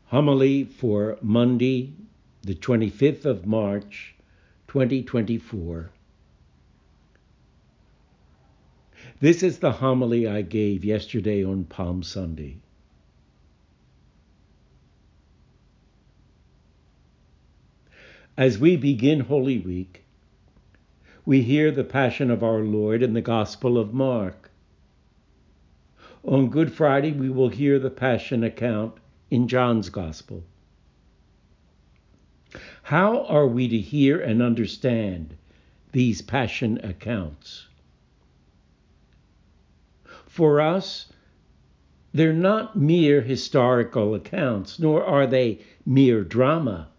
Homily for Monday, the 25th of March, 2024. This is the homily I gave yesterday on Palm Sunday. As we begin Holy Week, we hear the Passion of our Lord in the Gospel of Mark. On Good Friday, we will hear the Passion account in John's Gospel. How are we to hear and understand these Passion accounts? For us, they're not mere historical accounts, nor are they mere drama.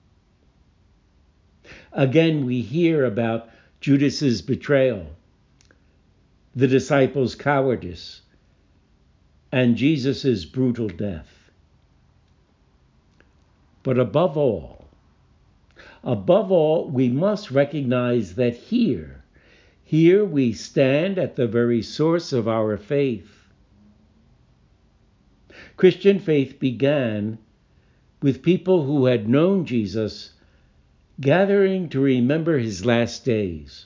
Again, we hear about Judas's betrayal, the disciples' cowardice, and Jesus' brutal death. But above all, we must recognize that here we stand at the very source of our faith. Christian faith began with people who had known Jesus gathering to remember his last days.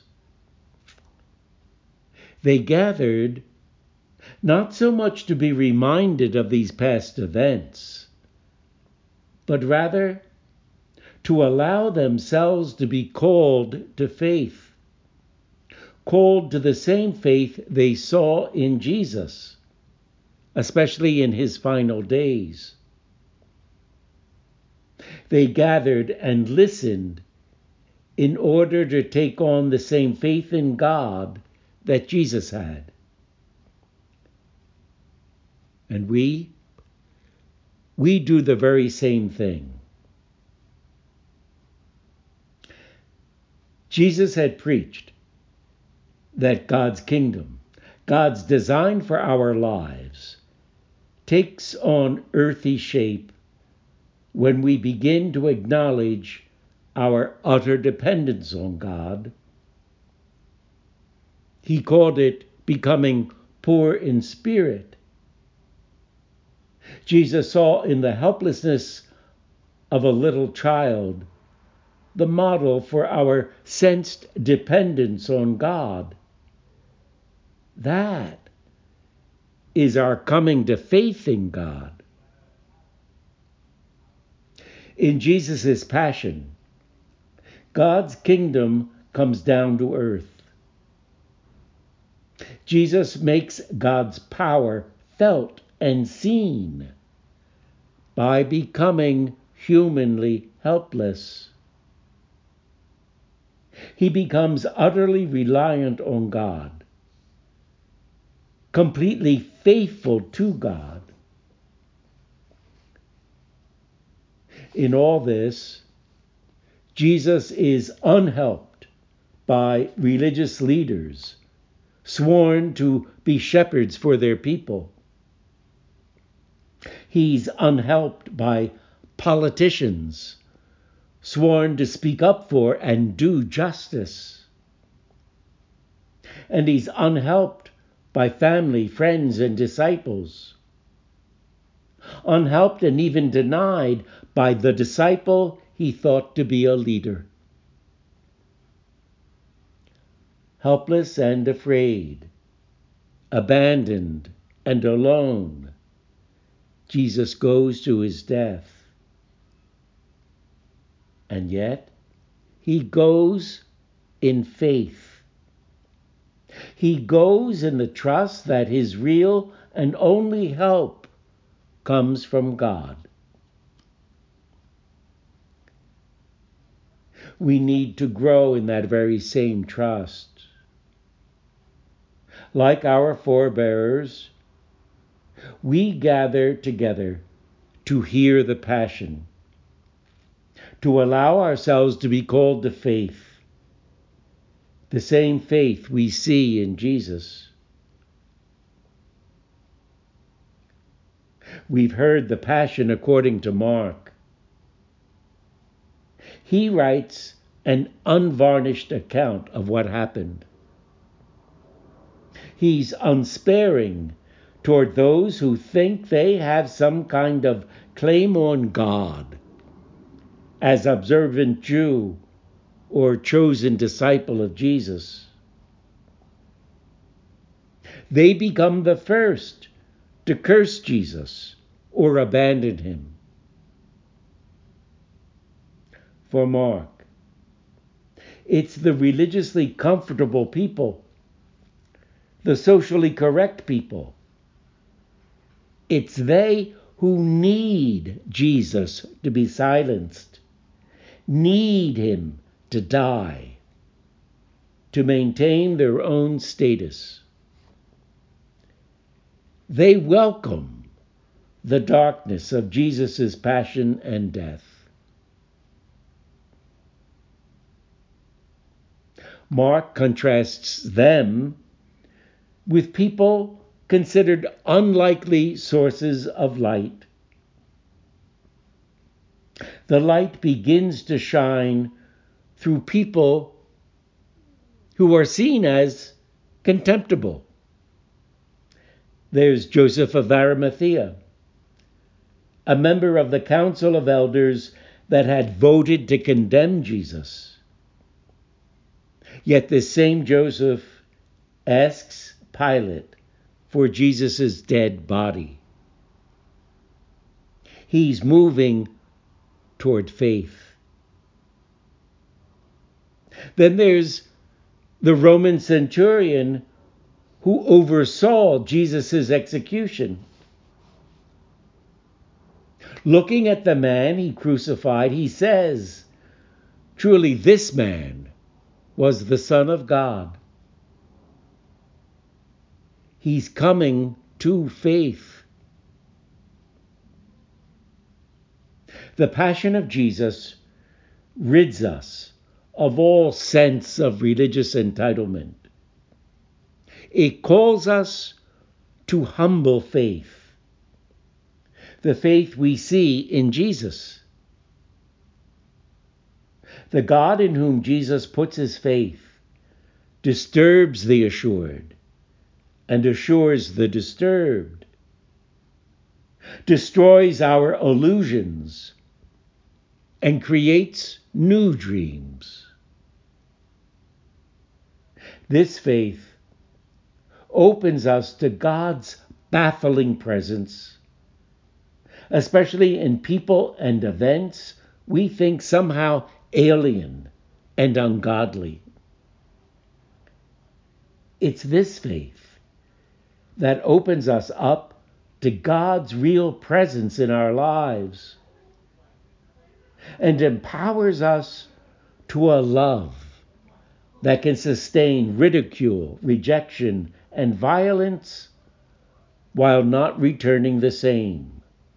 They gathered not so much to be reminded of these past events, but rather to allow themselves to be called to faith, called to the same faith they saw in Jesus, especially in his final days. They gathered and listened in order to take on the same faith in God that Jesus had. And we do the very same thing. Jesus had preached that God's kingdom, God's design for our lives, takes on earthy shape when we begin to acknowledge our utter dependence on God. He called it becoming poor in spirit. Jesus saw in the helplessness of a little child the model for our sensed dependence on God. That is our coming to faith in God. In Jesus' passion, God's kingdom comes down to earth. Jesus makes God's power felt and seen by becoming humanly helpless. He becomes utterly reliant on God, completely faithful to God. In all this, Jesus is unhelped by religious leaders sworn to be shepherds for their people. He's unhelped by politicians sworn to speak up for and do justice. And he's unhelped by family, friends, and disciples. Unhelped and even denied by the disciple he thought to be a leader. Helpless and afraid, abandoned and alone, Jesus goes to his death. And yet, he goes in faith. He goes in the trust that his real and only help comes from God. We need to grow in that very same trust. Like our forebears, we gather together to hear the Passion, to allow ourselves to be called to faith, the same faith we see in Jesus. We've heard the Passion according to Mark. He writes an unvarnished account of what happened. He's unsparing toward those who think they have some kind of claim on God as observant Jew or chosen disciple of Jesus. They become the first to curse Jesus or abandon him. For Mark, it's the religiously comfortable people, the socially correct people. It's they who need Jesus to be silenced, need him to die, to maintain their own status. They welcome the darkness of Jesus' passion and death. Mark contrasts them with people considered unlikely sources of light. The light begins to shine through people who are seen as contemptible. There's Joseph of Arimathea, a member of the Council of Elders that had voted to condemn Jesus. Yet this same Joseph asks Pilate for Jesus' dead body. He's moving toward faith. Then there's the Roman centurion who oversaw Jesus' execution. Looking at the man he crucified, he says, "Truly this man was the Son of God." He's coming to faith. The Passion of Jesus rids us of all sense of religious entitlement. It calls us to humble faith, the faith we see in Jesus. The God in whom Jesus puts his faith disturbs the assured and assures the disturbed, destroys our illusions and creates new dreams. This faith opens us to God's baffling presence, especially in people and events we think somehow alien and ungodly. It's this faith that opens us up to God's real presence in our lives and empowers us to a love that can sustain ridicule, rejection, and violence while not returning the same.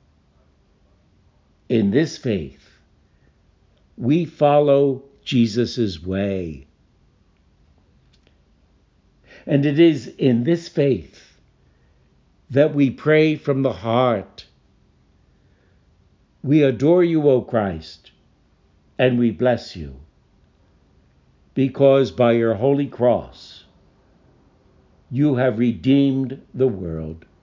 In this faith, we follow Jesus' way. And it is in this faith that we pray from the heart. We adore you, O Christ, and we bless you, because by your holy cross, you have redeemed the world.